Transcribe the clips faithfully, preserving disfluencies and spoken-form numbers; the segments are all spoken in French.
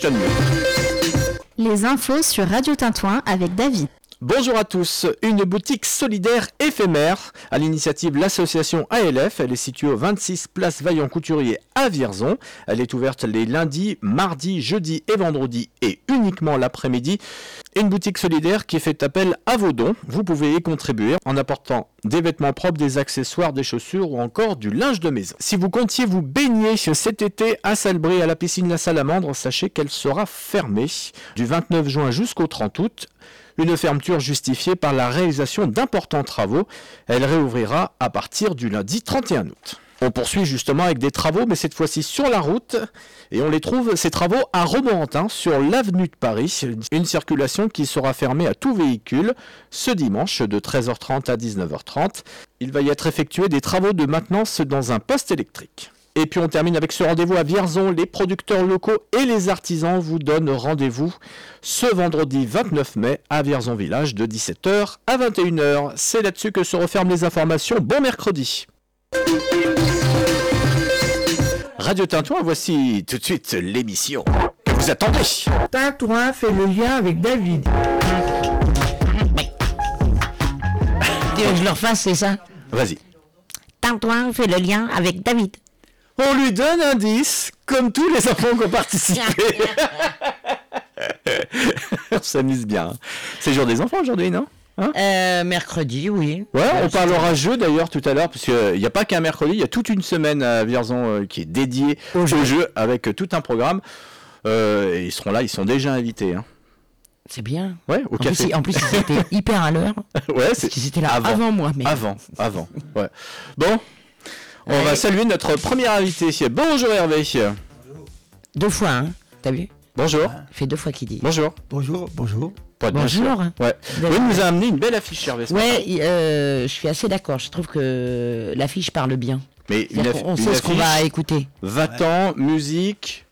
Les infos sur Radio Tintouin avec David. Bonjour à tous, une boutique solidaire éphémère à l'initiative l'association A L F. Elle est située au vingt-six place Vaillant Couturier à Vierzon. Elle est ouverte les lundis, mardis, jeudis et vendredis et uniquement l'après-midi. Une boutique solidaire qui fait appel à vos dons. Vous pouvez y contribuer en apportant des vêtements propres, des accessoires, des chaussures ou encore du linge de maison. Si vous comptiez vous baigner cet été à Salbris à la piscine La Salamandre, sachez qu'elle sera fermée du vingt-neuf juin jusqu'au trente août. Une fermeture justifiée par la réalisation d'importants travaux. Elle réouvrira à partir du lundi trente et un août. On poursuit justement avec des travaux, mais cette fois-ci sur la route. Et on les trouve, ces travaux, à Romorantin, sur l'avenue de Paris. Une circulation qui sera fermée à tout véhicule ce dimanche de treize heures trente à dix-neuf heures trente. Il va y être effectué des travaux de maintenance dans un poste électrique. Et puis on termine avec ce rendez-vous à Vierzon. Les producteurs locaux et les artisans vous donnent rendez-vous ce vendredi vingt-neuf mai à Vierzon Village de dix-sept heures à vingt et une heures. C'est là-dessus que se referment les informations. Bon mercredi. Radio Tintouin, voici tout de suite l'émission que vous attendez. Tintouin fait le lien avec David. Tu veux que je le refasse, c'est ça? Vas-y. Tintouin fait le lien avec David. On lui donne un dix, comme tous les enfants qui ont participé. On s'amuse bien. C'est jour des enfants aujourd'hui, non? Hein euh, mercredi, oui. Ouais, euh, on parlera jeu d'ailleurs tout à l'heure, parce qu'il n'y a pas qu'un mercredi, il y a toute une semaine à Vierzon euh, qui est dédiée au jeu, jeu avec euh, tout un programme. Euh, et ils seront là, ils sont déjà invités. Hein. C'est bien. Ouais, au en café. Plus, en plus, ils étaient hyper à l'heure. Ouais, c'est qu'ils étaient là avant, avant moi. Mais... Avant, avant. Ouais. Bon. On ouais. va saluer notre premier invité. Bonjour Hervé. Bonjour. Deux fois, hein. T'as vu? Bonjour. Il fait deux fois qu'il dit. Bonjour. Bonjour, bonjour. Bonjour. Ouais. Oui, nous a amené une belle affiche, Hervé. Ouais, euh, je suis assez d'accord. Je trouve que l'affiche parle bien. Mais une affi- on une sait affiche, ce qu'on va écouter. Va-t'en, ouais. Musique,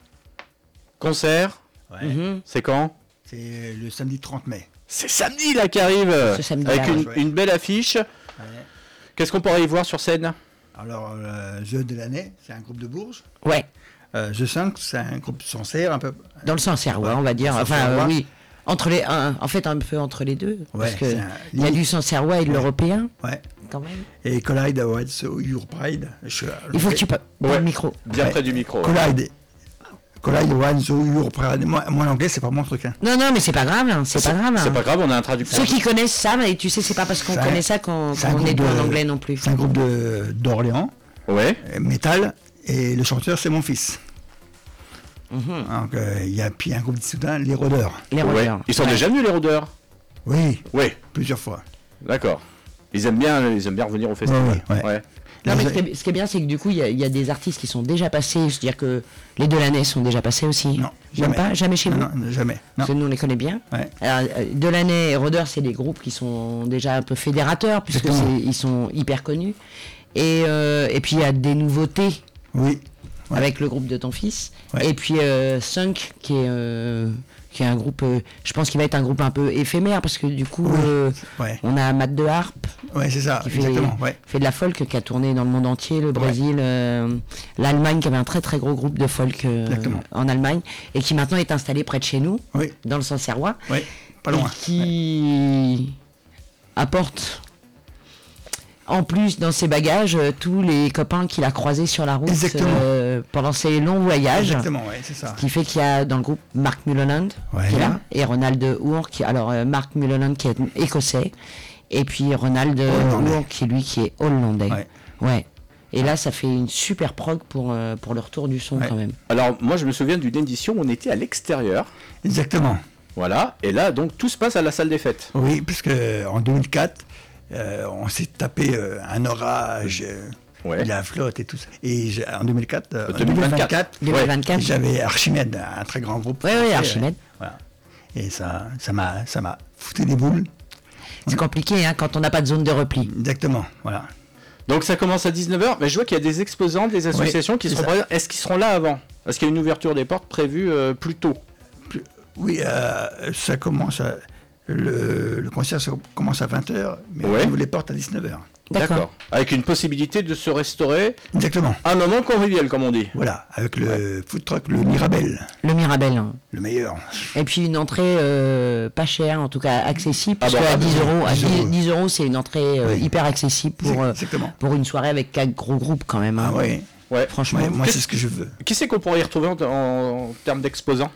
concert. Ouais. Mm-hmm. C'est quand? C'est le samedi trente mai. C'est samedi là qui arrive. Ce samedi avec là, une, ouais. une belle affiche. Ouais. Qu'est-ce qu'on pourrait y voir sur scène? Alors, euh, Jeu de l'année, c'est un groupe de Bourges. Ouais. Euh, Jeu cinq, c'est un groupe Sancerre, un peu. Dans le Sancerrois, on va dire. Enfin, euh, oui. Entre les, un, en fait, un peu entre les deux. Ouais, parce que il y a du Sancerrois et de ouais. l'européen. Ouais. Quand même. Et Collide Awards Your Pride. Je, Il faut que tu parles ouais. le micro. Bien ouais. près du micro. Collide. Ouais. Collide Awards Your Pride. Moi, moi l'anglais, c'est pas mon truc. Hein. Non, non, mais c'est pas grave. Hein. C'est, c'est pas grave. Hein. C'est pas grave, on a un traducteur. Ceux qui connaissent ça, mais tu sais, c'est pas parce qu'on c'est connaît un, ça qu'on, qu'on est bon en anglais non plus. C'est un groupe de, d'Orléans. Ouais. Métal. Et le chanteur, c'est mon fils. Mm-hmm. Donc, il euh, y a puis un groupe de Soudain, les Rôdeurs. Les Rôdeurs. Ouais. Ils sont ouais. déjà venus, les Rôdeurs? Oui. Oui. Plusieurs fois. D'accord. Ils aiment bien, ils aiment bien revenir au festival. Ouais, ouais. ouais. Non, mais ce qui, est, ce qui est bien, c'est que du coup, il y, y a des artistes qui sont déjà passés. Je veux dire que les Delaney sont déjà passés aussi. Non, jamais. Pas, jamais chez non, vous. Non, jamais. Non. Parce que nous, on les connaît bien. Ouais. Alors, Delaney et Rôdeurs, c'est des groupes qui sont déjà un peu fédérateurs, puisque c'est, ils sont hyper connus. Et, euh, et puis, il y a des nouveautés. Oui. Ouais. Avec le groupe de ton fils. Ouais. Et puis, euh, Sunk, qui est... Euh, qui est un groupe, euh, je pense qu'il va être un groupe un peu éphémère parce que du coup, oui. euh, ouais. on a Matt de Harpe, ouais, c'est ça, qui exactement, fait, ouais. fait de la folk, qui a tourné dans le monde entier, le Brésil, ouais. euh, l'Allemagne, qui avait un très très gros groupe de folk euh, en Allemagne, et qui maintenant est installé près de chez nous, oui. dans le Sancerrois, oui. Pas loin, et qui ouais. apporte en plus dans ses bagages euh, tous les copains qu'il a croisés sur la route euh, pendant ses longs voyages. Exactement, ouais, c'est ça. Ce qui fait qu'il y a dans le groupe Mark Mulholland ouais. qui est là, et Ronald Hoare qui alors euh, Mark Mulholland qui est écossais et puis Ronald Hoare qui lui qui est hollandais. Ouais. ouais. Et là, ça fait une super prog pour, euh, pour le retour du son ouais. quand même. Alors moi, je me souviens d'une édition où on était à l'extérieur. Exactement. Voilà. Et là, donc tout se passe à la salle des fêtes. Oui, puisque en deux mille quatre. Euh, on s'est tapé euh, un orage, euh, ouais. la flotte et tout ça. Et en deux mille quatre, euh, deux mille vingt-quatre, deux mille vingt-quatre. Ouais, j'avais Archimède, un très grand groupe. Oui, oui, Archimède. Euh, voilà. Et ça, ça m'a, ça m'a foutu des boules. C'est compliqué hein, quand on n'a pas de zone de repli. Exactement, voilà. Donc ça commence à dix-neuf heures, mais je vois qu'il y a des exposants, des associations oui, qui seront présents. Est-ce qu'ils seront là avant? Est-ce qu'il y a une ouverture des portes prévue euh, plus tôt? plus, Oui, euh, ça commence à... Le, le concert commence à vingt heures, mais ouais. on ouvre les portes à dix-neuf heures. D'accord. D'accord. Avec une possibilité de se restaurer. Exactement. Un moment convivial, comme on dit. Voilà, avec le ouais. food truck, le Mirabel. Le Mirabel. Hein. Le meilleur. Et puis une entrée euh, pas chère, en tout cas accessible, parce ah bon, qu'à dix euros, à dix, dix euros, c'est une entrée euh, oui. hyper accessible pour, euh, pour une soirée avec quatre gros groupes quand même. Hein. Ah oui. Ouais. Franchement, ouais, moi c'est ce que je veux. Qui c'est qu'on pourrait y retrouver en, en, en termes d'exposants?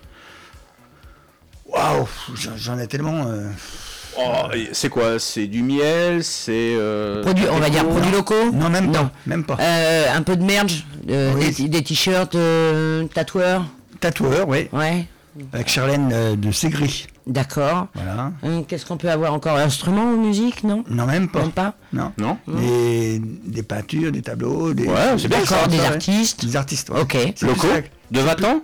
Waouh, j'en ai tellement. Euh... Oh, c'est quoi? C'est du miel? C'est. Euh, produits, on va dire produits locaux? Non, même pas. Non. Même pas. Euh, un peu de merge, euh, oui. des, des t-shirts, euh, tatoueurs. Tatoueurs, oui. Ouais. Avec Charlène euh, de Ségris. D'accord. Voilà. Hum, Qu'est-ce qu'on peut avoir encore? Instruments ou musique? Non. Non, même pas. Même pas. Non. Non. Des, des peintures, des tableaux. Des... Ouais, c'est bien. D'accord, des ouais. artistes. Des artistes, ouais. Ok. Locaux. De Vatan?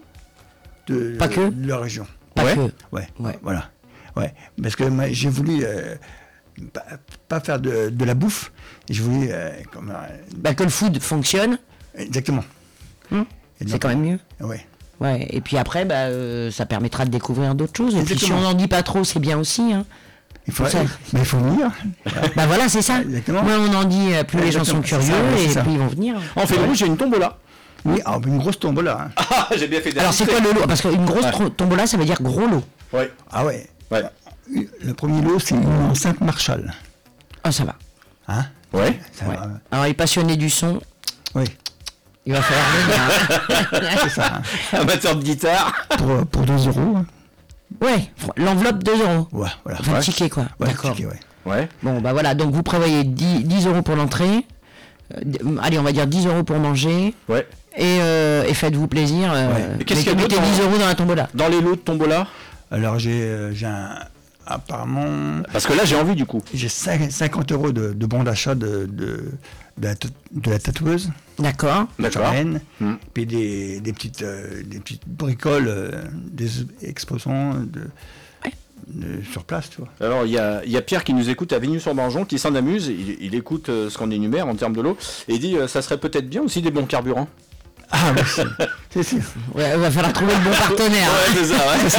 De, pas que. De la région. Pas ouais. que. Ouais. Ouais. Voilà. Ouais, parce que moi, j'ai voulu euh, pas, pas faire de, de la bouffe, j'ai voulu... Euh, comme, euh, bah, que le food fonctionne. Exactement. Hum, c'est quand même mieux. Ouais. Ouais. Et puis après, bah, euh, ça permettra de découvrir d'autres choses. Et exactement. puis si on n'en dit pas trop, c'est bien aussi. Hein. Il faut, ça... mais il faut venir. Bah voilà, c'est ça. Exactement. Moins on en dit, plus exactement. Les gens sont curieux ça, et ça. Puis ils vont venir. En fait, rouge, j'ai une tombola. Oui, alors, une grosse tombola. Hein. Ah, j'ai bien fait. Alors c'est quoi le lot? Parce qu'une grosse ouais. tombola, ça veut dire gros lot. Ouais. Ah ouais. Ouais. Le premier lot, c'est une enceinte Marshall. Ah, ça va. Hein? Ouais. Ça ouais. va. Alors, les passionnés du son. Oui. Il va falloir venir. C'est ça. Hein. Amateur de guitare. Pour, pour deux euros. Hein. Ouais. L'enveloppe deux euros. Ouais, voilà. Enfin, ouais. le ticket, quoi. Ouais, d'accord. Ticket, ouais. Ouais. Bon, bah voilà. Donc, vous prévoyez dix euros pour l'entrée. Euh, allez, on va dire dix euros pour manger. Ouais. Et, euh, et faites-vous plaisir. Euh, ouais. Et qu'est-ce qu'il y a mettez dans... dix euros dans la tombola. Dans les lots de tombola? Alors, j'ai euh, un. Apparemment. Parce que là, j'ai envie du coup. J'ai cinquante euros de, de bon d'achat de, de, de, la, de la tatoueuse. D'accord. D'accord. Mmh. Puis des, des, petites, euh, des petites bricoles, euh, des exposants de, ouais. de, sur place, tu vois. Alors, il y a, y a Pierre qui nous écoute à Vigny-sur-Bargeon, qui s'en amuse. Il, il écoute euh, ce qu'on énumère en termes de l'eau. Et il dit euh, ça serait peut-être bien aussi des bons carburants. Ah, oui, c'est sûr. Ouais, il va falloir trouver le bon partenaire. Ouais, c'est ça,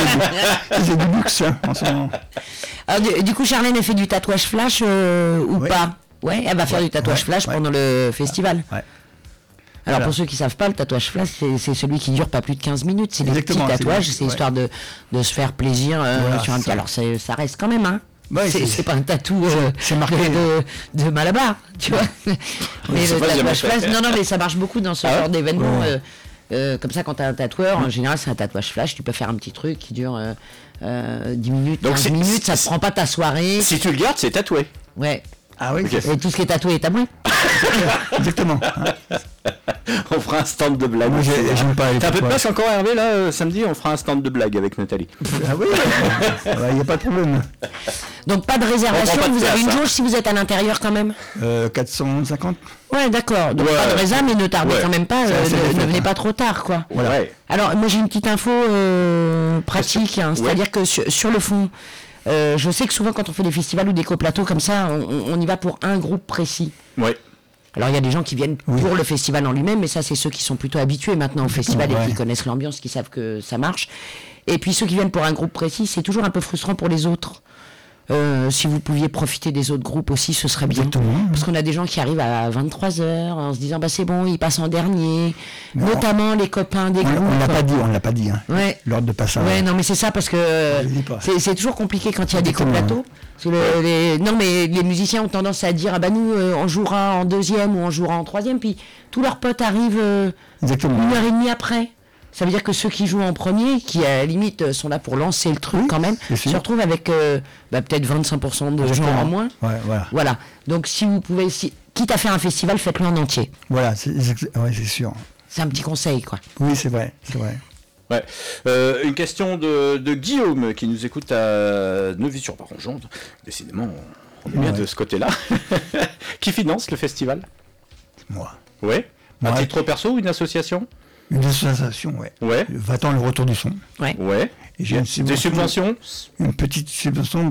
ouais. C'est du luxe, hein, en ce moment. Alors, du, du coup, Charlène, elle fait du tatouage flash euh, ou ouais. pas? Ouais, elle va faire ouais, du tatouage ouais, flash ouais. pendant le festival. Ouais. Alors, voilà. pour ceux qui ne savent pas, le tatouage flash, c'est celui qui dure pas plus de quinze minutes. C'est des petits tatouages, c'est ouais. histoire de, de se faire plaisir euh, voilà, sur un petit. Alors, ça reste quand même, hein. Ouais, c'est pas un tatou euh, c'est marqué de, de, de Malabar, tu vois. Mais le tatouage flash, non, non, mais ça marche beaucoup dans ce ah genre ouais d'événement. Ouais. Euh, euh, comme ça, quand tu as un tatoueur, en général, c'est un tatouage flash. Tu peux faire un petit truc qui dure euh, euh, dix minutes, donc quinze minutes. Ça ne prend pas ta soirée. Si tu le gardes, c'est tatoué. Ouais. Ah oui. Okay. Et tout ce qui est tatoué est à moi. Exactement. On fera un stand de blagues. Moi, j'aime pas. T'as un peu de place encore, Hervé, là, euh, samedi, on fera un stand de blagues avec Nathalie. Ah oui, il n'y ouais, a pas de problème. Donc pas de réservation, pas de vous place, avez une hein. jauge si vous êtes à l'intérieur quand même euh, quatre cent cinquante. Ouais, d'accord. Donc ouais. pas de réserve, mais ne tardez ouais. quand même pas, euh, ne, ne venez pas trop tard, quoi. Voilà. Ouais. Alors, moi j'ai une petite info euh, pratique, hein, c'est-à-dire ouais. que sur, sur le fond, euh, je sais que souvent quand on fait des festivals ou des coplateaux comme ça, on, on y va pour un groupe précis. Ouais. Alors il y a des gens qui viennent oui. pour le festival en lui-même, mais ça c'est ceux qui sont plutôt habitués maintenant au festival ouais. et qui connaissent l'ambiance, qui savent que ça marche. Et puis ceux qui viennent pour un groupe précis, c'est toujours un peu frustrant pour les autres. Euh, si vous pouviez profiter des autres groupes aussi, ce serait bien. Exactement. Parce qu'on a des gens qui arrivent à vingt-trois heures en se disant bah c'est bon, ils passent en dernier. Non. Notamment les copains des on, groupes. On l'a pas dit, on l'a pas dit. Hein. Ouais. L'ordre de passage. Ouais, non mais c'est ça parce que c'est toujours compliqué quand il y a des coplateaux. Le, les, non mais les musiciens ont tendance à dire ah bah nous euh, on jouera en deuxième ou on jouera en troisième, puis tous leurs potes arrivent euh, une heure et demie après. Ça veut dire que ceux qui jouent en premier, qui à la limite sont là pour lancer le truc oui, quand même, se retrouvent avec euh, bah, peut-être vingt-cinq pour cent de gens en moins. Ouais, voilà. voilà. Donc si vous pouvez, si, quitte à faire un festival, faites-le en entier. Voilà, c'est ouais, sûr. C'est un petit conseil, quoi. Oui, c'est vrai, c'est vrai. Ouais. Euh, une question de, de Guillaume qui nous écoute à Neuvy-sur-Bargeon. Décidément, on est bien ouais. de ce côté-là. Qui finance le festival? Moi. Ouais. Moi, à titre perso ou une association? Une association, ouais. Ouais. Va-t-en le retour du son. Ouais. Ouais. Et j'ai une subvention, Des subventions Une petite subvention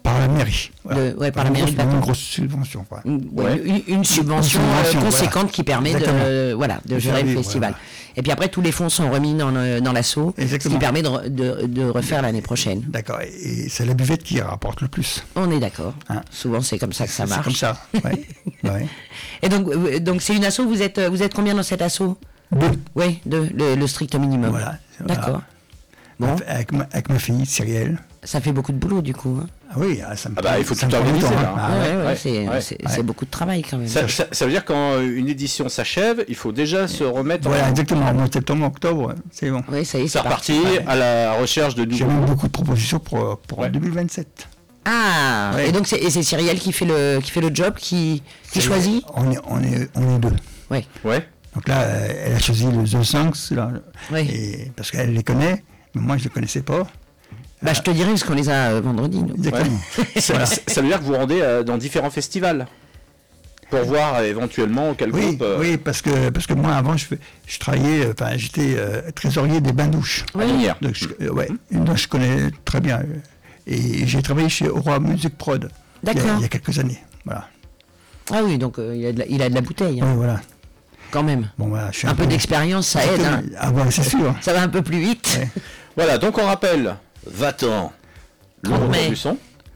Par la mairie. Voilà. De, ouais, par, par la mairie. Grosse, une grosse subvention. Quoi. Une, ouais. une, une subvention, une subvention euh, conséquente voilà. qui permet de, voilà, de gérer le festival. Voilà. Et puis après, tous les fonds sont remis dans, le, dans l'assaut, ce qui permet de, de, de refaire l'année prochaine. D'accord. Et c'est la buvette qui rapporte le plus. On est d'accord. Hein? Souvent, c'est comme ça que ça marche. C'est comme ça, ouais. ouais. Et donc, donc, c'est une asso, vous êtes, vous êtes combien dans cette asso? Deux. Oui, deux, le, le strict minimum. Voilà. D'accord. Voilà. Bon. Avec, ma, avec ma fille, Cyrielle. Ça fait beaucoup de boulot, du coup. Hein. Ah oui, ça me ah bah, il faut tout organiser, là. Ah, ouais, ouais, ouais, c'est, ouais. C'est, ouais. c'est beaucoup de travail, quand même. Ça, ça, ça veut dire que quand une édition s'achève, il faut déjà se remettre... Voilà, en... exactement. En mois de septembre, octobre, c'est bon. Oui, ça y est, c'est reparti à la recherche de nouveaux... J'ai même beaucoup de propositions pour, pour ouais. deux mille vingt-sept. Ah ouais. Et donc, c'est, et c'est Cyrielle qui fait le, qui fait le job, qui, qui choisit on est, on, est, on est deux. Oui. Ouais. Donc là, elle a choisi le The Songs, là, oui. et, parce qu'elle les connaît, mais moi, je ne les connaissais pas. Bah, je te dirai parce qu'on les a euh, vendredi. Exactement. Ouais. ça, voilà. ça veut dire que vous rendez euh, dans différents festivals pour voir euh, éventuellement quel oui, groupe. Euh... Oui, parce que parce que moi avant je, je travaillais, enfin j'étais euh, trésorier des bains-douches. Oui. Donc je, euh, ouais, donc je connais très bien. Et j'ai travaillé chez Aura Music Prod. D'accord. Il y a, il y a quelques années, voilà. Ah oui, donc euh, il, a de la, il a de la bouteille. Hein. Oui, voilà. Quand même. Bon, voilà, je suis un, un peu, peu d'expérience, ça aide. Hein. Ah ouais, c'est sûr. Ça va un peu plus vite. Ouais. Voilà, donc on rappelle. Va-t'en, le retour du son,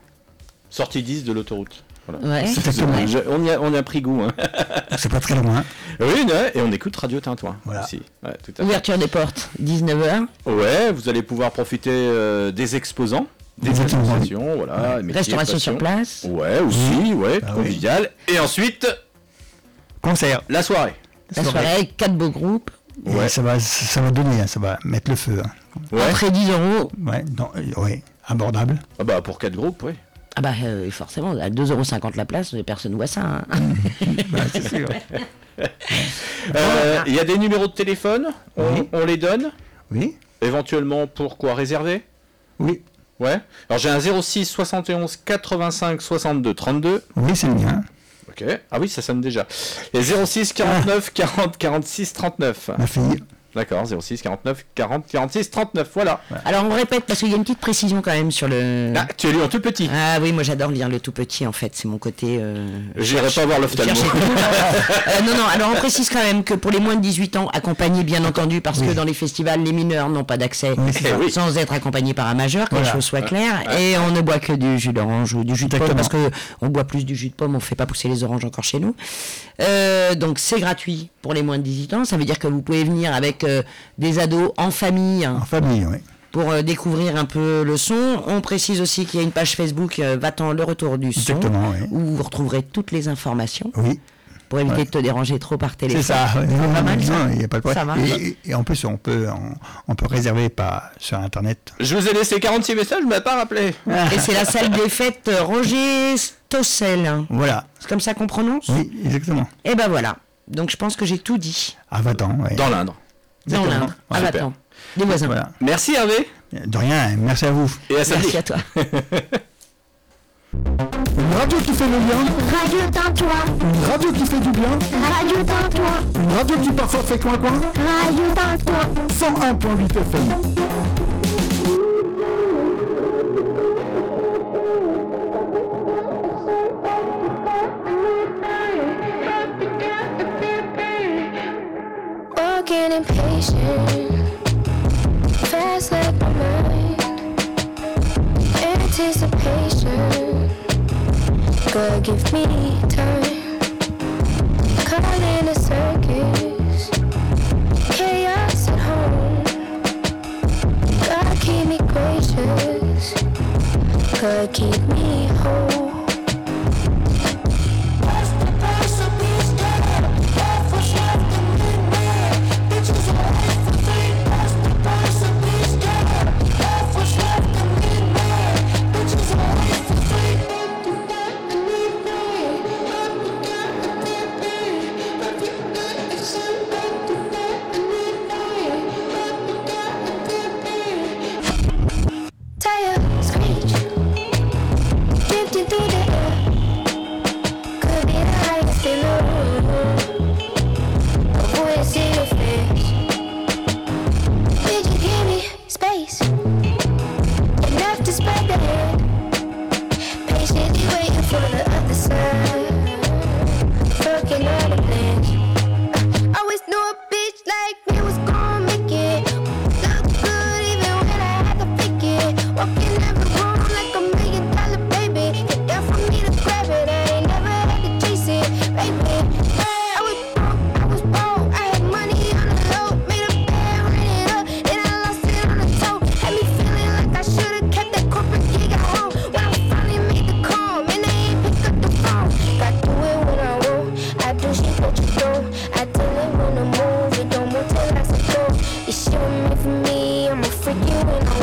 sortie dix de l'autoroute. Voilà. Ouais. C'est c'est ouais. Je, on, y a, on y a pris goût. Hein. C'est pas très loin. Oui, ouais, et on écoute Radio Tintouin voilà. aussi. Ouais, tout à Ouverture fait. des portes, dix-neuf heures. Ouais, vous allez pouvoir profiter euh, des exposants, des Exactement. associations, voilà. Ouais. Restauration sur place. Ouais, aussi, mmh. ouais, ah, convivial. Oui. Et ensuite, concert. La soirée. La soirée, soirée quatre beaux groupes. Ouais. Ça va, ça va donner, ça va mettre le feu. Hein. Ouais. Entrée dix euros. Ouais, non, ouais, abordable. Ah bah pour quatre groupes, oui. Ah bah euh, forcément, à deux euros cinquante la place, personne ne voit ça. Hein. bah, c'est sûr. Il euh, y a des numéros de téléphone, on, oui. on les donne. Oui. Éventuellement pour quoi, réserver? Oui. Ouais. Alors j'ai un zéro six soixante et onze quatre-vingt-cinq soixante-deux trente-deux. Oui, c'est le mien. Ok. Ah oui, ça sonne déjà. Et zéro six quarante-neuf ah. quarante quarante-six trente-neuf. Ma fille. D'accord, zéro six quarante-neuf quarante quarante-six trente-neuf, voilà. Alors on répète parce qu'il y a une petite précision quand même sur le... Ah, tu as lu en tout petit. Ah oui, moi j'adore lire le tout petit en fait, c'est mon côté... Euh... J'irai pas voir l'ophtalmo. euh, non, non, alors on précise quand même que pour les moins de dix-huit ans, accompagnés bien entendu, parce oui. que dans les festivals, les mineurs n'ont pas d'accès oui, oui. sans être accompagnés par un majeur, que voilà. les choses soient claires, ouais. et on ne boit que du jus d'orange ou du jus de pomme, parce qu'on boit plus du jus de pomme, on ne fait pas pousser les oranges encore chez nous. Euh, donc c'est gratuit pour les moins de dix-huit ans, ça veut dire que vous pouvez venir avec euh, des ados en famille. En famille, oui. Pour euh, découvrir un peu le son. On précise aussi qu'il y a une page Facebook, euh, Va-t'en le retour du son, oui. où vous retrouverez toutes les informations. Oui. Pour éviter ouais. de te déranger trop par téléphone. C'est ça. Ouais. C'est pas mal, ça. Non, il n'y a pas de problème. Ça marche. Et, et en plus, on peut, on, on peut réserver par, sur Internet. Je vous ai laissé quarante-six messages, je ne m'ai pas rappelé. Et c'est la salle des fêtes Roger Stossel. Voilà. C'est comme ça qu'on prononce ? Oui, exactement. Et ben voilà. Donc je pense que j'ai tout dit. Ah, va-t'en, ouais. Dans l'Indre. Dans l'Indre. Ah, va-t'en. Des voisins. Voilà. Merci Hervé. De rien, merci à vous. Et à samedi. Merci à toi. Une radio qui fait le lien. Radio Tintouin. Une radio qui fait du bien. Radio Tintouin. Une radio qui parfois fait coin-coin. Radio Tintouin. cent un virgule huit F M. Getting impatient, fast like my mind. Anticipation, God give me time. Caught in a circus, chaos at home. God keep me gracious, God keep me whole. Tire screech, drifting through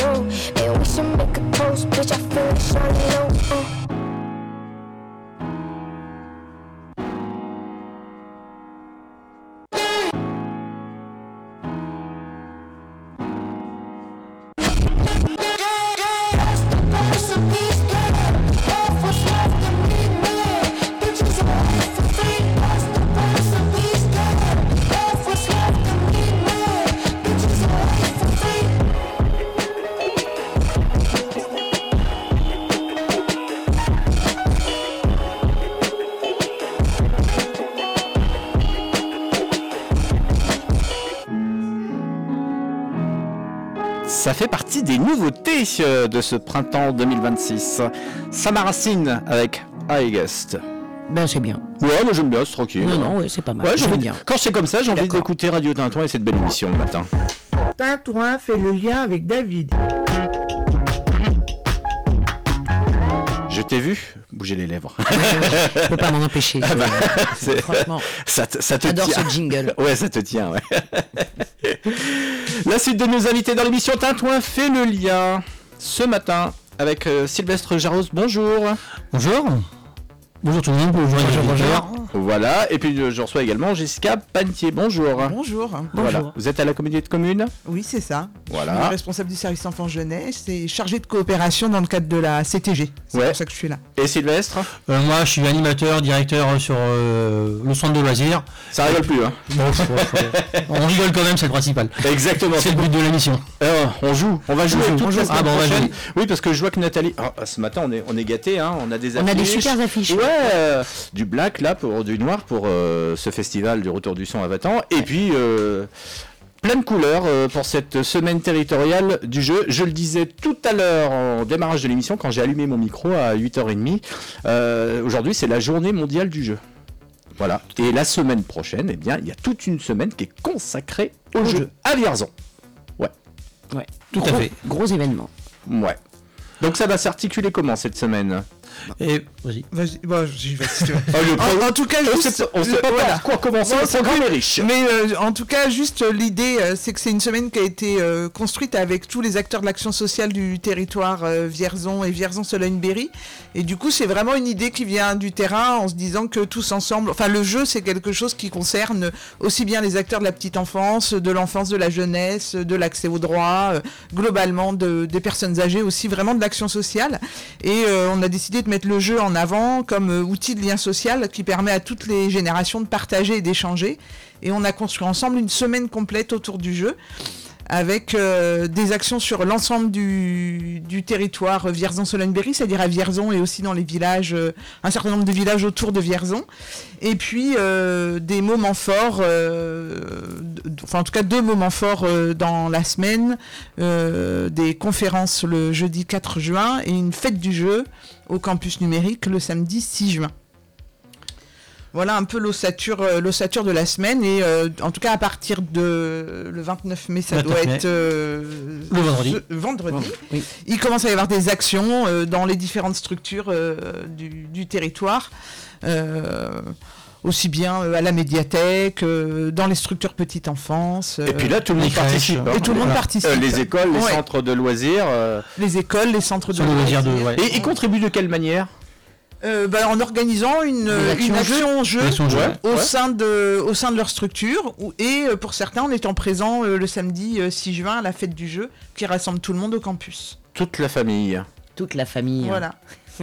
know. Man, we should make a toast, bitch, I feel like Charlie Lowe. Uh. Ça fait partie des nouveautés de ce printemps deux mille vingt-six. Samaracine avec I Guess. Ben c'est bien. Ouais, moi j'aime bien, c'est tranquille. Non, non, ouais, c'est pas mal. Ouais, j'aime envie, bien. Quand c'est comme ça, j'ai envie D'accord. d'écouter Radio Tintouin et cette belle émission le matin. Tintouin fait le lien avec David. Je t'ai vu bouger les lèvres. Je peux pas m'en empêcher. Ah bah, c'est... Franchement, ça te, ça te j'adore tient. ce jingle. Ouais, ça te tient, ouais. La suite de nos invités dans l'émission Tintouin fait le lien ce matin avec euh, Sylvestre Jaros. Bonjour. Bonjour. Bonjour tout le monde. Bonjour, bonjour, bonjour. Voilà, et puis euh, je reçois également Jessica Pantier. Bonjour. Bonjour. Voilà. Bonjour. Vous êtes à la communauté de communes ? Oui, c'est ça. Voilà. Je suis responsable du service enfants-jeunesse et chargé de coopération dans le cadre de la C T G. C'est Ouais. pour ça que je suis là. Et Sylvestre ? Euh, moi, je suis animateur, directeur sur euh, le centre de loisirs. Ça rigole plus, hein ? Bon, faut- faut- on rigole quand même, c'est le principal. Exactement. C'est le but de l'émission. Alors, on joue, on va jouer On joue. toute On la joue. semaine Ah bon, on va prochaine. jouer. Oui, parce que je vois que Nathalie, ah, ce matin on est, on est gâtés, hein, on a des affiches. On a des super affiches. Ouais, euh, du black là pour du noir pour euh, ce festival du Retour du Son à Vatan, et puis euh, plein de couleurs euh, pour cette semaine territoriale du jeu. Je le disais tout à l'heure en démarrage de l'émission quand j'ai allumé mon micro à huit heures trente. Euh, aujourd'hui, c'est la journée mondiale du jeu. Voilà. Et la semaine prochaine, eh bien, il y a toute une semaine qui est consacrée au, Au jeu. jeu. À Vierzon. Ouais. Tout à Gros- fait. Gros événement. Ouais. Donc ça va s'articuler comment cette semaine ? Et vas-y. Vas-y, bon, j'y vais si tu veux. Oh, le pro- En, en tout cas, on juste, sait, on sait le- pas voilà. par quoi commencer, Bon, le programme est riche. Mais euh, en tout cas, juste euh, l'idée, euh, c'est que c'est une semaine qui a été euh, construite avec tous les acteurs de l'action sociale du territoire euh, Vierzon et Vierzon-Sologne-Berry. Et du coup, c'est vraiment une idée qui vient du terrain en se disant que tous ensemble, enfin le jeu, c'est quelque chose qui concerne aussi bien les acteurs de la petite enfance, de l'enfance, de la jeunesse, de l'accès aux droits, euh, globalement de, des personnes âgées aussi, vraiment de l'action sociale. Et euh, on a décidé de mettre le jeu en avant comme euh, outil de lien social qui permet à toutes les générations de partager et d'échanger. Et on a construit ensemble une semaine complète autour du jeu avec euh, des actions sur l'ensemble du, du territoire Vierzon-Sologne-Berry, c'est-à-dire à Vierzon et aussi dans les villages, euh, un certain nombre de villages autour de Vierzon. Et puis euh, des moments forts, euh, d- enfin en tout cas deux moments forts euh, dans la semaine, euh, des conférences le jeudi quatre juin et une fête du jeu au campus numérique le samedi six juin. Voilà un peu l'ossature, euh, l'ossature de la semaine et euh, en tout cas à partir de le vingt-neuf mai, ça doit vingt-neuf mai. être euh, Le vendredi. ce- vendredi. Oui. Il commence à y avoir des actions euh, dans les différentes structures euh, du, du territoire. Euh, aussi bien euh, à la médiathèque, euh, dans les structures petite enfance. euh, Et puis là, tout le les monde crèches. participe. hein. Et tout le monde Voilà. participe. Euh, les écoles, les Ouais. centres de loisirs. euh, les écoles, les centres de Sur le loisir de. Ouais. Et ils contribuent de quelle manière ? Euh, bah, en organisant une, Des une actions action jeu Action jeu. Ouais. au, Ouais. sein de, au sein de leur structure ou- et euh, pour certains en étant présents euh, le samedi euh, six juin à la fête du jeu qui rassemble tout le monde au campus. Toute la famille. Toute la famille. Voilà.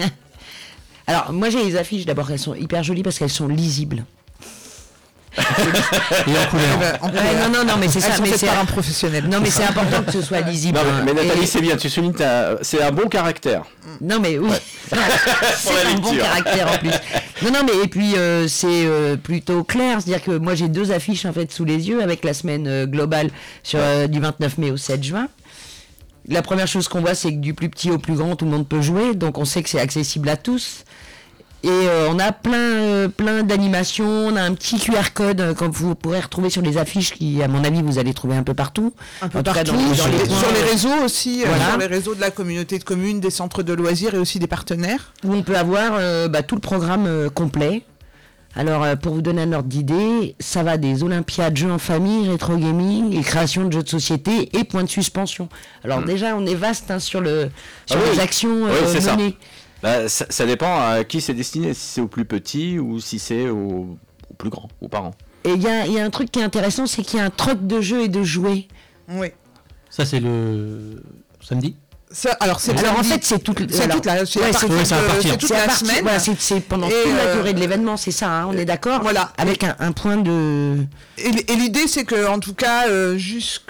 Alors, moi j'ai les affiches, d'abord elles sont hyper jolies parce qu'elles sont lisibles. Et en couleur. Eh ben, en Ouais, couleur. non, non, non, mais c'est Elles ça. sont Mais faites c'est par un professionnel. non, mais c'est important que ce soit lisible. Non, mais, hein. mais Nathalie, Et- c'est bien, tu soulignes, ta- c'est un bon caractère. Non mais oui, Pour la c'est un bon lecture. caractère en plus. Non non mais et puis euh, c'est euh, plutôt clair, c'est-à-dire que moi j'ai deux affiches en fait sous les yeux avec la semaine euh, globale sur euh, du vingt-neuf mai au sept juin. La première chose qu'on voit c'est que du plus petit au plus grand tout le monde peut jouer, donc on sait que c'est accessible à tous. Et euh, on a plein, euh, plein d'animations, on a un petit Q R code euh, que vous pourrez retrouver sur les affiches qui, à mon avis, vous allez trouver un peu partout. Un peu En tout cas, partout, dans les- dans sur, les les, coins, sur les euh, réseaux aussi, euh, voilà. sur les réseaux de la communauté de communes, des centres de loisirs et aussi des partenaires. Où on peut avoir euh, bah, tout le programme euh, complet, Alors, euh, pour vous donner un ordre d'idée, ça va des olympiades, jeux en famille, rétro gaming, et création de jeux de société et points de suspension. Alors mmh. déjà, on est vaste hein, sur, le, sur ah, les oui. actions euh, oui, c'est menées. Ça. Bah, ça, ça dépend à qui c'est destiné, si c'est aux plus petits ou si c'est aux, aux plus grands, aux parents. Et il y a, y a un truc qui est intéressant, c'est qu'il y a un troc de jeux et de jouets. Oui. Ça, c'est le samedi. Ça, alors, c'est alors en fait, c'est toute, c'est alors, toute la, c'est ouais, c'est toute, toute, c'est euh, c'est toute c'est la partie, semaine. Voilà, c'est, c'est pendant et toute euh, la durée de l'événement, c'est ça, hein, on est d'accord. Voilà. Avec un, un point de. Et, et l'idée, c'est que, en tout cas, euh, jusque,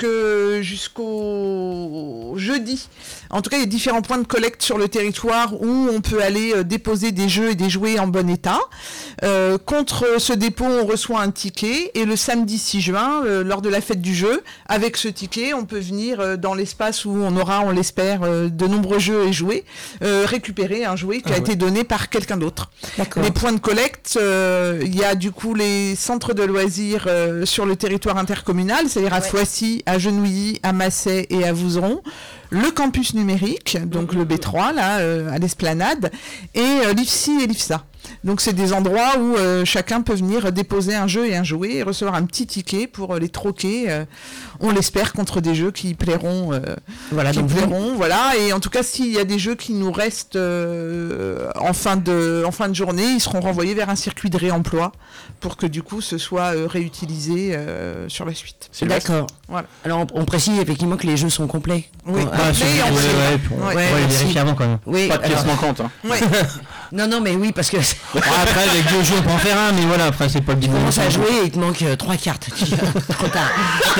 jusqu'au jeudi, en tout cas, il y a différents points de collecte sur le territoire où on peut aller euh, déposer des jeux et des jouets en bon état. Euh, contre ce dépôt, on reçoit un ticket et le samedi six juin, euh, lors de la fête du jeu, avec ce ticket, on peut venir euh, dans l'espace où on aura, on l'espère, euh, de nombreux jeux et jouets, euh, récupérer un jouet qui ah, a ouais. été donné par quelqu'un d'autre. D'accord. Les points de collecte, euh, il y a du coup les centres de loisirs euh, sur le territoire intercommunal, c'est-à-dire à ouais. Foissy, à Genouilly, à Massey et à Vouzeron. Le campus numérique, donc mmh. le B trois, là, euh, à l'Esplanade, et euh, l'I F C I et l'I F S A. Donc c'est des endroits où euh, chacun peut venir déposer un jeu et un jouet et recevoir un petit ticket pour euh, les troquer, euh, on l'espère, contre des jeux qui plairont. Euh, voilà, qui plairont, voilà. Et en tout cas, s'il y a des jeux qui nous restent euh, en, fin de, en fin de journée, ils seront renvoyés vers un circuit de réemploi pour que du coup ce soit euh, réutilisé euh, sur la suite. C'est d'accord. Voilà. Alors on, on précise effectivement que les jeux sont complets. Oui, ah, ah, complets, ouais, ouais, ouais, ouais, ouais, ouais, vérifier avant quand même. Oui, pas de pièces manquantes. Hein. Ouais. Non, non, mais oui, parce que... Bon, après, avec deux jeux, on peut en faire un, mais voilà, après, c'est pas le Tu commences à jouer et il te manque euh, trois cartes. Trop tard.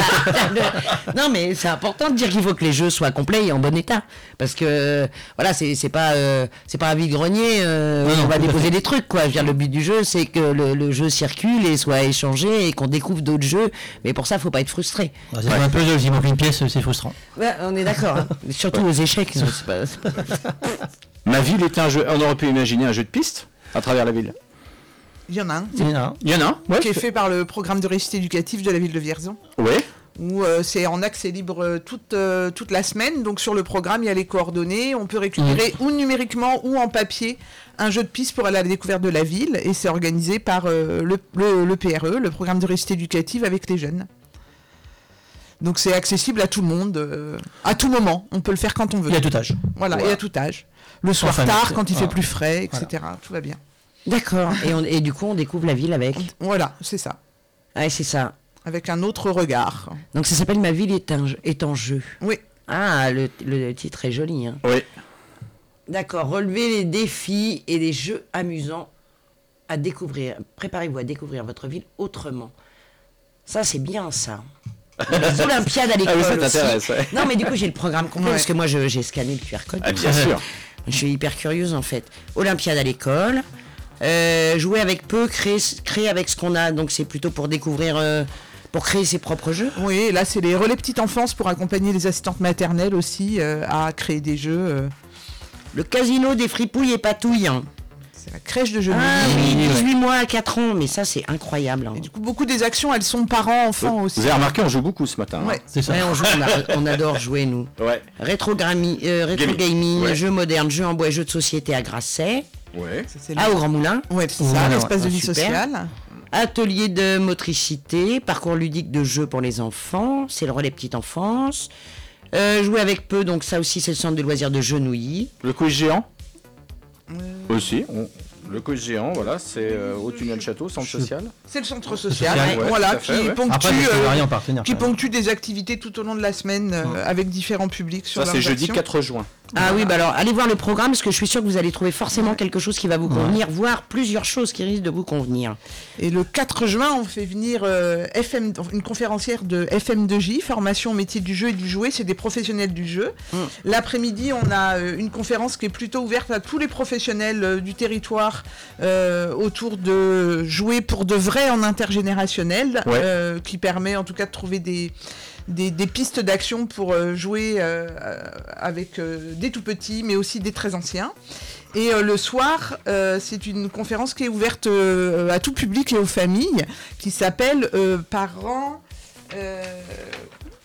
Non, mais c'est important de dire qu'il faut que les jeux soient complets et en bon état. Parce que, euh, voilà, c'est, c'est pas euh, c'est pas un vide-grenier euh, où on va déposer des trucs, quoi. Je veux dire, le but du jeu, c'est que le, le jeu circule et soit échangé et qu'on découvre d'autres jeux. Mais pour ça, il faut pas être frustré. Ah, c'est ouais. un peu de s'il manque une pièce, c'est frustrant. Ouais, on est d'accord. Hein. Surtout ouais. aux échecs. C'est pas, c'est pas... Ma ville est un jeu... On aurait pu imaginer un jeu de piste à travers la ville. Il y en a un. Il y en a un. Il y en a un, ouais. Qui est fait par le programme de réussite éducative de la ville de Vierzon. Oui. Où euh, c'est en accès libre toute, euh, toute la semaine. Donc sur le programme, il y a les coordonnées. On peut récupérer mmh. ou numériquement ou en papier un jeu de piste pour aller à la découverte de la ville. Et c'est organisé par euh, le, le, le P R E, le programme de réussite éducative avec les jeunes. Donc c'est accessible à tout le monde, euh, à tout moment. On peut le faire quand on veut. Et à tout âge. Voilà, voilà. Et à tout âge. Le soir enfin, tard, quand il voilà. fait plus frais, et cetera. Voilà. Tout va bien. D'accord. Et, on, et du coup, on découvre la ville avec. Voilà, c'est ça. Ouais, c'est ça. Avec un autre regard. Donc ça s'appelle Ma ville est, un, est en jeu. Oui. Ah, le, le titre est joli. Hein. Oui. D'accord. Relevez les défis et les jeux amusants à découvrir. Préparez-vous à découvrir votre ville autrement. Ça, c'est bien, ça. Les Olympiades à l'école. Ah oui, ça t'intéresse, ouais. Non, mais du coup, j'ai le programme complet ouais. parce que moi, je, j'ai scanné le Q R code. Ah, bien sûr. Je suis hyper curieuse, en fait. Olympiade à l'école. Euh, jouer avec peu, créer, créer avec ce qu'on a. Donc, c'est plutôt pour découvrir, euh, pour créer ses propres jeux. Oui, et là, c'est les relais petite enfance pour accompagner les assistantes maternelles aussi euh, à créer des jeux. Euh. Le casino des fripouilles et patouilles. C'est la crèche de Genouilly. Ah oui, dix-huit mois à quatre ans, mais ça c'est incroyable. Hein. Et du coup, beaucoup des actions, elles sont parents-enfants aussi. Vous avez remarqué, on joue beaucoup ce matin. Ouais, hein. c'est ça. Ouais, on, joue, on, a, on adore jouer, nous. Ouais. Rétro, grami, euh, rétro gaming, gaming ouais. jeux modernes, jeux en bois et jeux de société à Grasset. Ouais. Ça, c'est ah, au Grand Moulin. Ouais, c'est ça, l'espace de vie super. sociale. Atelier de motricité, parcours ludique de jeux pour les enfants, c'est le relais petite enfance. Euh, jouer avec peu, donc ça aussi c'est le centre de loisirs de Genouilly. Le quiz géant euh... Aussi, on... le quiz géant, voilà, c'est euh, au tunnel château, centre social. C'est le centre social, social ouais, voilà, fait, qui, ouais. ponctue, Après, euh, qui ponctue des activités tout au long de la semaine euh, ouais. avec différents publics sur ça, c'est jeudi actions. quatre juin. Ah voilà. Oui, bah alors allez voir le programme parce que je suis sûr que vous allez trouver forcément ouais. quelque chose qui va vous convenir, ouais. voire plusieurs choses qui risquent de vous convenir. Et le quatre juin, on fait venir euh, F M, une conférencière de F M deux J, formation au métier du jeu et du jouet, c'est des professionnels du jeu. Mm. L'après-midi, on a euh, une conférence qui est plutôt ouverte à tous les professionnels euh, du territoire euh, autour de jouer pour de vrai en intergénérationnel, ouais. euh, qui permet en tout cas de trouver des... Des, des pistes d'action pour euh, jouer euh, avec euh, des tout petits, mais aussi des très anciens. Et euh, le soir, euh, c'est une conférence qui est ouverte euh, à tout public et aux familles, qui s'appelle euh, Parents... Euh,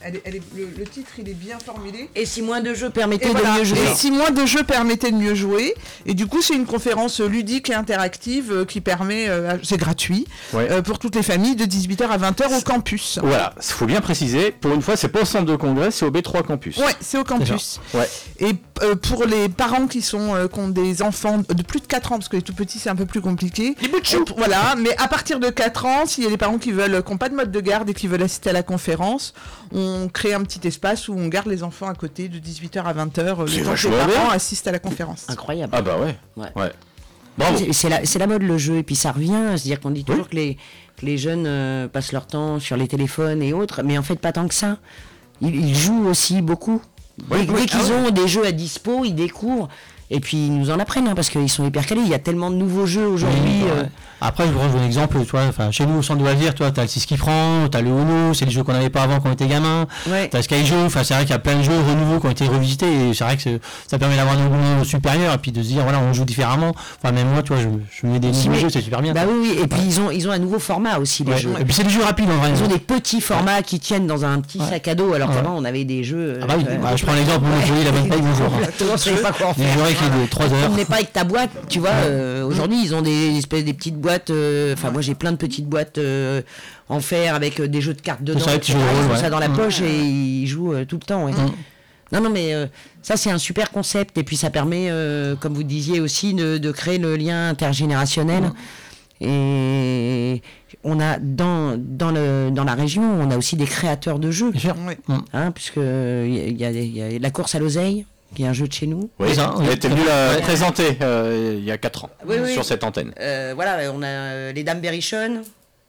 Elle est, elle est, le, le titre, il est bien formulé. Et si moins de jeux permettaient et de voilà. mieux jouer. Et si moins de jeux permettaient de mieux jouer. Et du coup, c'est une conférence ludique et interactive euh, qui permet, euh, c'est gratuit, ouais. euh, pour toutes les familles de dix-huit heures à vingt heures au campus. Voilà, il faut bien préciser, pour une fois, c'est pas au centre de congrès, c'est au B trois campus. Ouais, c'est au campus. Ouais. Et euh, pour les parents qui, sont, euh, qui ont des enfants de plus de quatre ans, parce que les tout petits, c'est un peu plus compliqué. Les bouts de chou. Euh, voilà, mais à partir de quatre ans, s'il y a des parents qui veulent, qui n'ont pas de mode de garde et qui veulent assister à la conférence, on crée un petit espace où on garde les enfants à côté de dix-huit heures à vingt heures. Le temps que les parents bien. assistent à la conférence. Incroyable. Ah bah ouais. Ouais. ouais. Bravo. C'est, c'est, la, c'est la mode le jeu et puis ça revient, c'est-à-dire qu'on dit toujours oui. que, les, que les jeunes euh, passent leur temps sur les téléphones et autres, mais en fait pas tant que ça. Ils, ils jouent aussi beaucoup. Oui, dès, oui, dès qu'ils ah ont ouais. des jeux à dispo, ils découvrent. Et puis ils nous en apprennent hein, parce qu'ils sont hyper calés. Il y a tellement de nouveaux jeux aujourd'hui. Oui, euh... Après, je vous donne un exemple. Toi, chez nous au centre de loisirs, tu as le six qui prend, tu as le Uno, c'est des jeux qu'on n'avait pas avant quand on était gamin. Ouais. Tu as Sky Joe. C'est vrai qu'il y a plein de jeux renouveaux qui ont été revisités. Et c'est vrai que c'est, ça permet d'avoir un engouement supérieur et puis de se dire voilà, on joue différemment. Enfin, même moi, tu vois, je, je mets des nouveaux mais, jeux, c'est super bien. Bah oui, oui. Et puis ouais. ils ont ils ont un nouveau format aussi les ouais. jeux. Et puis c'est des jeux rapides en vrai. Ils ont des petits formats ouais. qui tiennent dans un petit ouais. sac à dos. Alors ouais. qu'avant on avait des jeux. Ah bah oui. Bah, je prends l'exemple Monopoly, la bonne taille, bonjour. Je sais pas quoi en faire. Des jeux qui de trois heures. Pas avec ta boîte, tu vois. Euh, aujourd'hui, ils ont des espèces des petites boîtes. Enfin, euh, moi, j'ai plein de petites boîtes euh, en fer avec euh, des jeux de cartes dedans. Ça, ils ont ça dans la poche et ils jouent euh, tout le temps. Ouais. Mmh. Non, non, mais euh, ça, c'est un super concept. Et puis, ça permet, euh, comme vous disiez aussi, de, de créer le lien intergénérationnel. Mmh. Et on a dans dans le dans la région, on a aussi des créateurs de jeux. Bien sûr. Oui. Hein, puisque il y, y, y a la course à l'oseille. Qui est un jeu de chez nous. Oui, ça, on était venu la présenter euh, il y a quatre ans oui, oui. sur cette antenne. Euh, voilà, on a euh, les Dames Berrichon.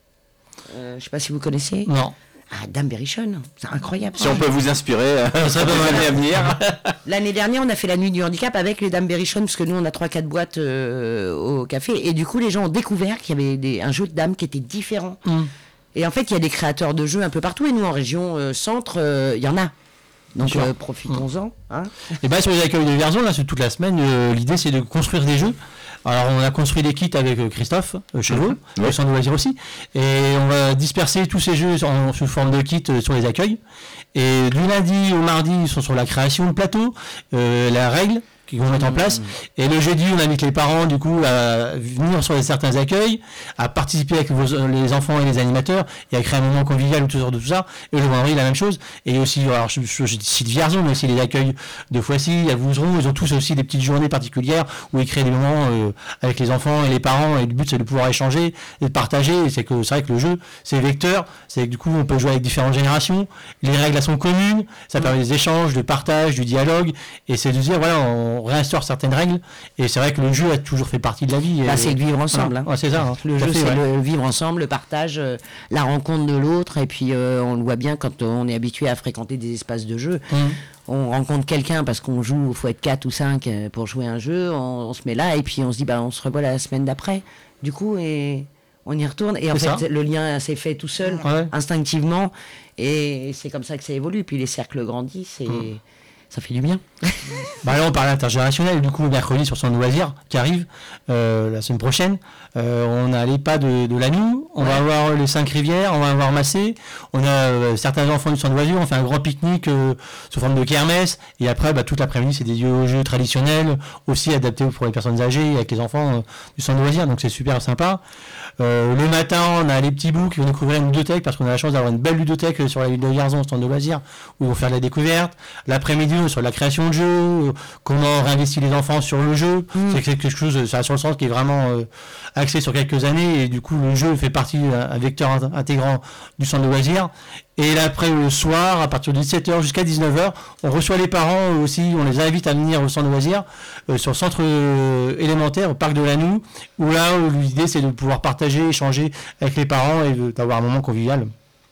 Euh, je ne sais pas si vous connaissez. Non. Ah, Dame Berrichon, c'est incroyable. Si on peut vous inspirer, ça peut l'année à venir. L'année dernière, on a fait la nuit du handicap avec les Dames Berrichon, parce que nous, on a trois quatre boîtes euh, au café. Et du coup, les gens ont découvert qu'il y avait des, un jeu de dames qui était différent. Mm. Et en fait, il y a des créateurs de jeux un peu partout. Et nous, en région euh, centre, il euh, y en a. Donc euh, profitons-en. Hein. Et bien sur les accueils de Vierzon, là, c'est toute la semaine, euh, l'idée c'est de construire des jeux. Alors on a construit des kits avec euh, Christophe euh, Chevaux, mmh. au centre de loisirs aussi, et on va disperser tous ces jeux en, sous forme de kits euh, sur les accueils. Et du lundi au mardi, ils sont sur la création de plateau, euh, la règle qu'ils vont mettre en place. Et le jeudi, on invite les parents, du coup, à venir sur les, certains accueils, à participer avec vos, les enfants et les animateurs, et à créer un moment convivial autour de tout ça. Et le vendredi, la même chose. Et aussi, alors, je, je, je cite Vierzon, mais aussi les accueils de Foissy, à Vouzeron, ils ont tous aussi des petites journées particulières où ils créent des moments euh, avec les enfants et les parents. Et le but, c'est de pouvoir échanger et de partager. Et c'est que c'est vrai que le jeu, c'est vecteur. C'est que du coup, on peut jouer avec différentes générations. Les règles, elles sont communes. Ça permet des échanges, de partage, du dialogue. Et c'est de dire, voilà, on réinstaure certaines règles, et c'est vrai que le jeu a toujours fait partie de la vie. Bah, c'est de vivre ensemble. Hein. Ouais, c'est ça. Hein. Le jeu, fait, c'est ouais. le vivre ensemble, le partage, euh, la rencontre de l'autre, et puis euh, on le voit bien quand on est habitué à fréquenter des espaces de jeu. Mmh. On rencontre quelqu'un parce qu'on joue, il faut être quatre ou cinq pour jouer un jeu, on, on se met là, et puis on se dit, bah, on se revoit la semaine d'après. Du coup, et on y retourne, et en c'est fait, ça. Le lien s'est fait tout seul, ouais. instinctivement, et c'est comme ça que ça évolue. Puis les cercles grandissent, et mmh. ça fait du bien. Bah là, on parle intergénérationnel, du coup, mercredi sur son loisir qui arrive euh, la semaine prochaine. Euh, on a les pas de, de Lannou, on ouais. va avoir les cinq rivières, on va avoir Massé, on a euh, certains enfants du centre loisir, on fait un grand pique-nique euh, sous forme de kermesse, et après, bah, toute l'après-midi, c'est des jeux, jeux traditionnels, aussi adaptés pour les personnes âgées, avec les enfants euh, du centre loisir, donc c'est super sympa. Euh, le matin, on a les petits bouts qui vont découvrir une ludothèque, parce qu'on a la chance d'avoir une belle ludothèque sur la ville de Vierzon, au centre de loisir, où ils vont faire de la découverte. L'après-midi, on est sur la création de jeux, comment réinvestir les enfants sur le jeu. Mmh. C'est quelque chose, ça a sur le sens qui est vraiment euh, axé sur quelques années, et du coup le jeu fait partie d'un vecteur intégrant du centre de loisirs. Et là, après le soir, à partir de dix-sept heures jusqu'à dix-neuf heures, on reçoit les parents aussi, on les invite à venir au centre de loisirs, euh, sur le centre euh, élémentaire, au parc de Lannou, où là, où l'idée c'est de pouvoir partager, échanger avec les parents et de, d'avoir un moment convivial.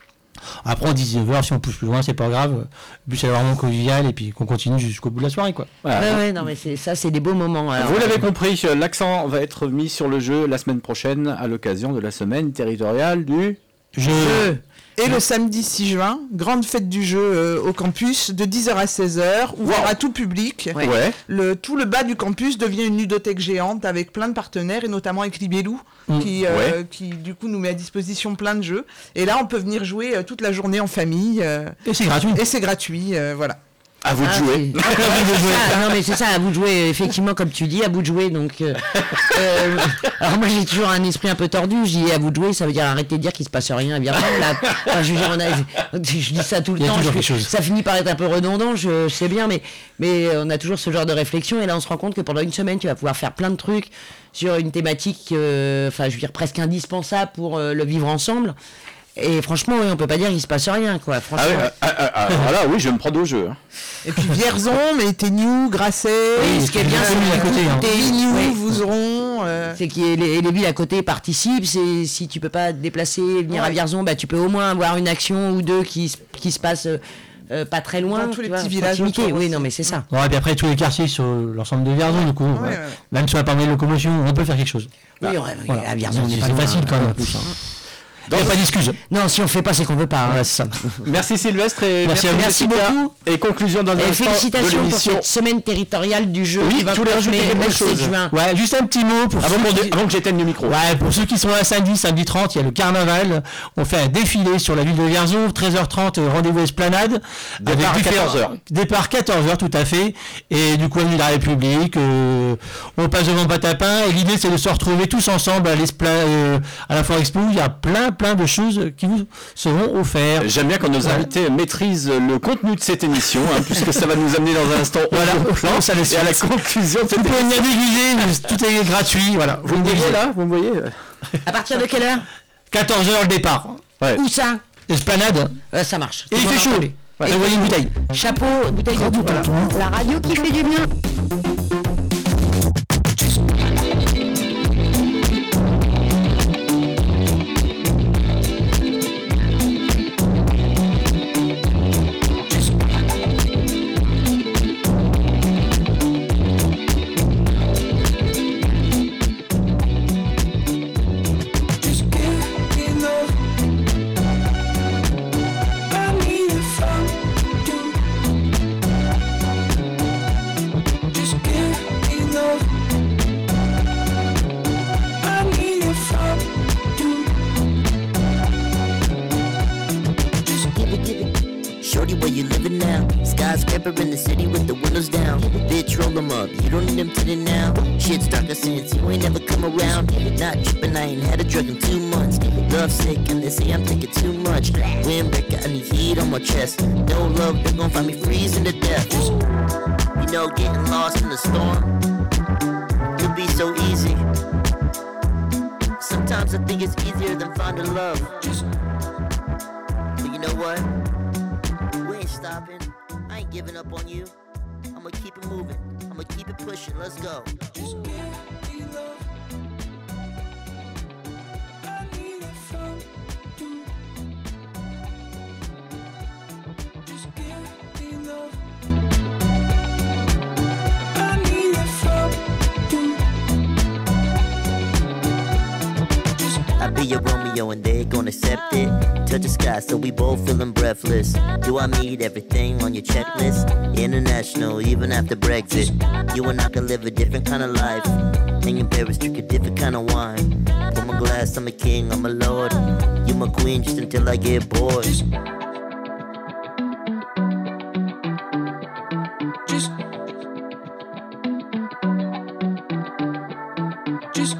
Après, en dix-neuf heures, si on pousse plus loin, c'est pas grave. Le but, c'est d'avoir un moment convivial et puis qu'on continue jusqu'au bout de la soirée, quoi. Voilà. Ouais, ouais, non, mais c'est, ça, c'est des beaux moments. Alors. Vous l'avez compris, l'accent va être mis sur le jeu la semaine prochaine à l'occasion de la semaine territoriale du jeu. Et le samedi six juin, grande fête du jeu euh, au campus, de dix heures à seize heures, ouvert wow. à tout public. Ouais. Ouais. Le, tout le bas du campus devient une ludothèque géante avec plein de partenaires, et notamment avec Libellou, mmh. qui, euh, ouais. qui du coup nous met à disposition plein de jeux. Et là, on peut venir jouer euh, toute la journée en famille. Euh, et c'est gratuit. Et c'est gratuit, euh, voilà. À vous de ah, jouer. Ah, ça, non mais c'est ça, à vous de jouer, effectivement, comme tu dis, à vous de jouer. Donc, euh, euh, alors moi j'ai toujours un esprit un peu tordu. Je dis à vous de jouer, ça veut dire arrêter de dire qu'il se passe rien à Vierzon. Là, enfin, je, veux dire, on a, je dis ça tout le temps. Je, ça finit par être un peu redondant, je, je sais bien, mais mais on a toujours ce genre de réflexion. Et là, on se rend compte que pendant une semaine, tu vas pouvoir faire plein de trucs sur une thématique, enfin, euh, je veux dire presque indispensable pour euh, le vivre ensemble. Et franchement, oui, on peut pas dire qu'il se passe rien, quoi. Franchement. Ah oui, ah, ah, ah, voilà, oui, je vais me prendre au jeu. Et puis Vierzon, mais Téniou, Grasset, oui, ce qui est bien, c'est à côté. Hein. Téniou, oui. Vouzeron. Euh... C'est que les, les villes à côté participent. C'est, si tu peux pas te déplacer, venir ouais. à Vierzon, bah, tu peux au moins avoir une action ou deux qui, qui se passe euh, pas très loin. Dans tous les vois, petits villages. Oui, non, mais c'est ça. Ouais, et puis après, tous les quartiers sur l'ensemble de Vierzon, du coup, ouais, ouais. Ouais. même sur la partie de locomotion, on peut faire quelque chose. Oui, bah, ouais, voilà. à Vierzon, c'est, c'est facile quand même. En plus, hein. Il n'y a pas d'excuse. Non, si on fait pas, c'est qu'on veut pas. Hein. Ouais, c'est ça. Merci Sylvestre et merci, merci, merci beaucoup. Et conclusion dans un instant félicitations de pour cette semaine territoriale du jeu. Oui, tous les jours sept juin. Ouais, juste un petit mot pour avant, ceux qui... avant que j'éteigne le micro. Ouais, pour ceux qui sont là samedi, samedi trente, il y a le carnaval. On fait un défilé sur la ville de Vierzon, treize heures trente, rendez-vous Esplanade. Départ quatorze heures. Départ quatorze heures, tout à fait. Et du coup, avenue de la République, euh, on passe devant Patapin. Et l'idée, c'est de se retrouver tous ensemble à l'Espla... euh, à la Foire Expo. Il y a plein, plein de choses qui vous seront offerts. J'aime bien quand nos ouais. invités maîtrisent le contenu de cette émission, hein, puisque ça va nous amener dans un instant voilà, au plan, ça et à la conclusion de cette émission. Vous pouvez naviguer, tout est gratuit. Voilà. Vous me voyez là Vous me voyez À partir de quelle heure quatorze heures le départ. Ouais. Où ça Esplanade. Euh, ça marche. Et il fait chaud. Ouais. Et vous voyez une bouteille. Chapeau, bouteille de tout. Voilà. La radio qui fait du bien. In the city with the windows down, bitch, roll them up. You don't need them today now. Shit's darker since you ain't never come around. Not tripping, I ain't had a drug in two months. Love sick, and they say I'm taking too much. Windbreaker, I need heat on my chest. No love, they gon' find me freezing to death. You know, getting lost in the storm could be so easy. Sometimes I think it's easier than finding love. But you know what? We ain't stopping. I ain't giving up on you. I'ma keep it moving. I'ma keep it pushing. Let's go. Just give me love. I need it from you. Just give me love. I need it from you. I be your Romeo and they gon' accept it. Touch the sky so we both feeling breathless. Do I meet everything on your checklist? International, even after Brexit. You and I can live a different kind of life. And in Paris, drink a different kind of wine. Pour my glass, I'm a king, I'm a lord. You my queen just until I get bored. Just Just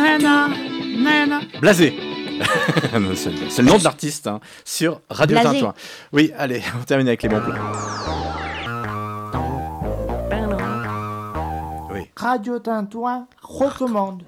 Nana, nana. Blasé. c'est, c'est le nom de l'artiste hein, sur Radio Blasé. Tintouin. Oui, allez, on termine avec les bons plans. Oui. Radio Tintouin recommande.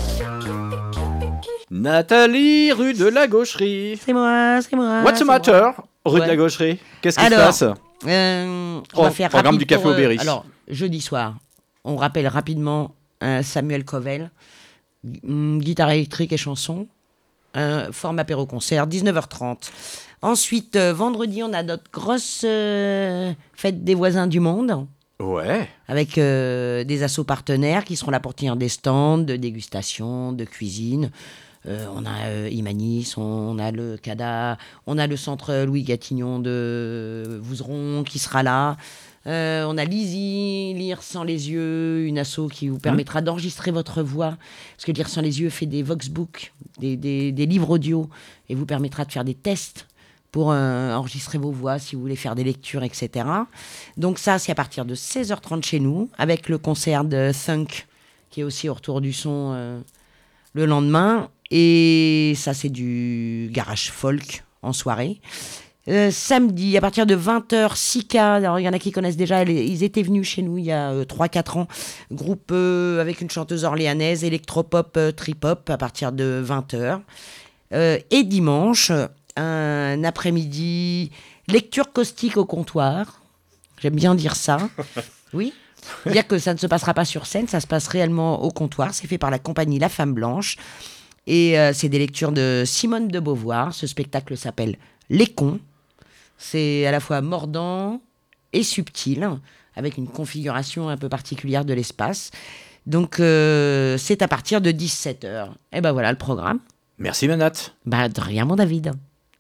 Nathalie, rue de la Gaucherie. C'est moi, c'est moi. What's the c'est matter, moi. rue Ouais. de la Gaucherie? Qu'est-ce qui Alors, se passe? euh, Pro- on va faire programme rapide du Café pour, au Berry. euh, alors, jeudi soir, on rappelle rapidement euh, Samuel Covel, gu- guitare électrique et chanson, euh, forme apéro-concert, dix-neuf heures trente. Ensuite, euh, vendredi, on a notre grosse euh, fête des voisins du monde. Ouais. Avec euh, des assos partenaires qui seront là pour tenir des stands de dégustation, de cuisine. Euh, on a euh, Imanis, on a le C A D A, on a le centre Louis Gatignon de Vouzeron qui sera là. Euh, on a Lizzie, Lire sans les yeux, une asso qui vous permettra mmh. d'enregistrer votre voix. Parce que Lire sans les yeux fait des voxbooks, des, des, des livres audio, et vous permettra de faire des tests pour euh, enregistrer vos voix si vous voulez faire des lectures, et cetera. Donc ça, c'est à partir de seize heures trente chez nous, avec le concert de Thunk, qui est aussi au retour du son euh, le lendemain. Et ça, c'est du garage folk en soirée. Euh, samedi, à partir de vingt heures, Sika, alors il y en a qui connaissent déjà, ils étaient venus chez nous il y a euh, trois quatre ans, groupe euh, avec une chanteuse orléanaise, électropop, euh, trip-hop, à partir de vingt heures. Euh, et dimanche, un après-midi, lecture caustique au comptoir. J'aime bien dire ça. Oui. Dire que ça ne se passera pas sur scène, ça se passe réellement au comptoir. C'est fait par la compagnie La Femme Blanche. Et euh, c'est des lectures de Simone de Beauvoir. Ce spectacle s'appelle Les Cons. C'est à la fois mordant et subtil, avec une configuration un peu particulière de l'espace. Donc, euh, c'est à partir de dix-sept heures. Et ben voilà le programme. Merci Manat. Bah, de rien, mon David.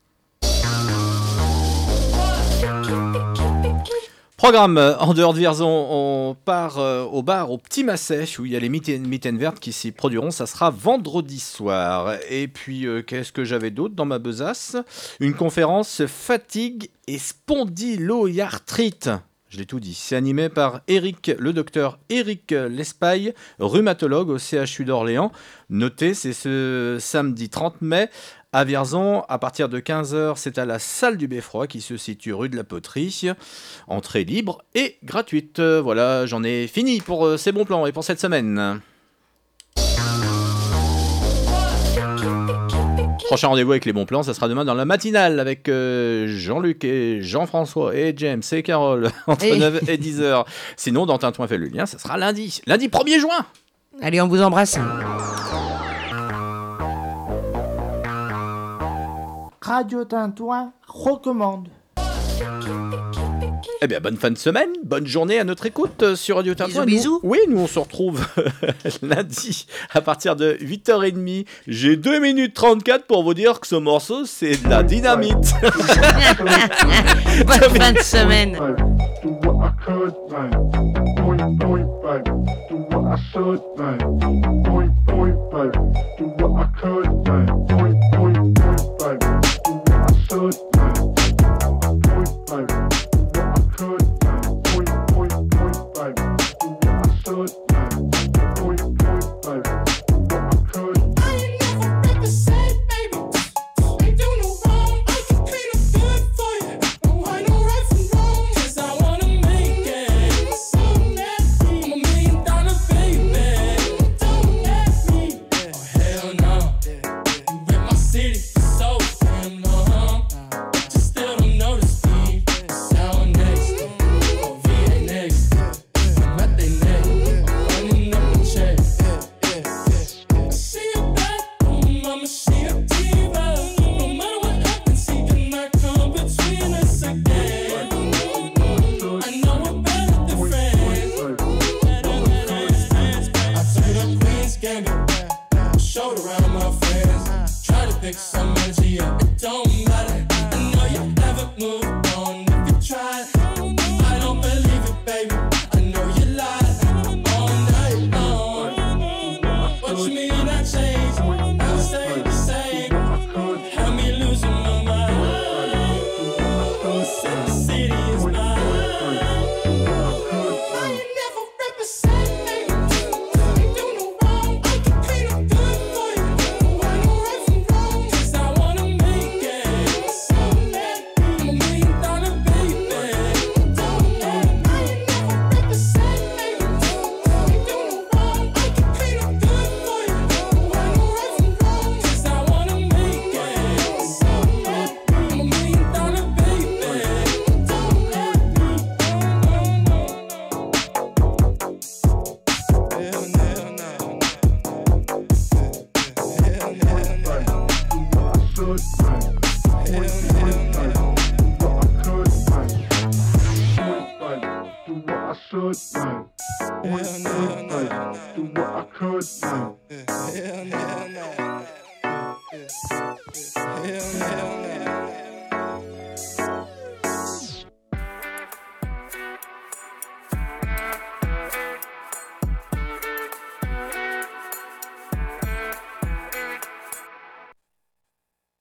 Programme euh, en dehors de Vierzon, on part euh, au bar au Petit Masset où il y a les mitaines vertes qui s'y produiront. Ça sera vendredi soir. Et puis, euh, qu'est-ce que j'avais d'autre dans ma besace? Une conférence fatigue et spondyloarthrite. Je l'ai tout dit. C'est animé par Eric, le docteur Eric Lespaille, rhumatologue au C H U d'Orléans. Notez, c'est ce samedi trente mai. À Vierzon, à partir de quinze heures, c'est à la salle du Beffroi qui se situe rue de la Poterie. Entrée libre et gratuite. Voilà, j'en ai fini pour ces bons plans et pour cette semaine. Prochain rendez-vous avec les bons plans, ça sera demain dans la matinale avec euh, Jean-Luc et Jean-François et James et Carole entre hey. neuf et dix heures. Sinon, dans Tintouin fait le lien, ça sera lundi. Lundi premier juin. Allez, on vous embrasse. Radio Tintouin recommande. Eh bien, bonne fin de semaine, bonne journée à notre écoute sur Radio Tintouin. Bisous, bisous. Oui, nous on se retrouve lundi à partir de huit heures trente. J'ai deux minutes trente-quatre pour vous dire que ce morceau, c'est de la dynamite. Bonne fin de semaine. Dollar baby. should, man. Point blank, man. Do what I could, man. Point blank. Do what I should, man. Point blank, man. Do what I could, man.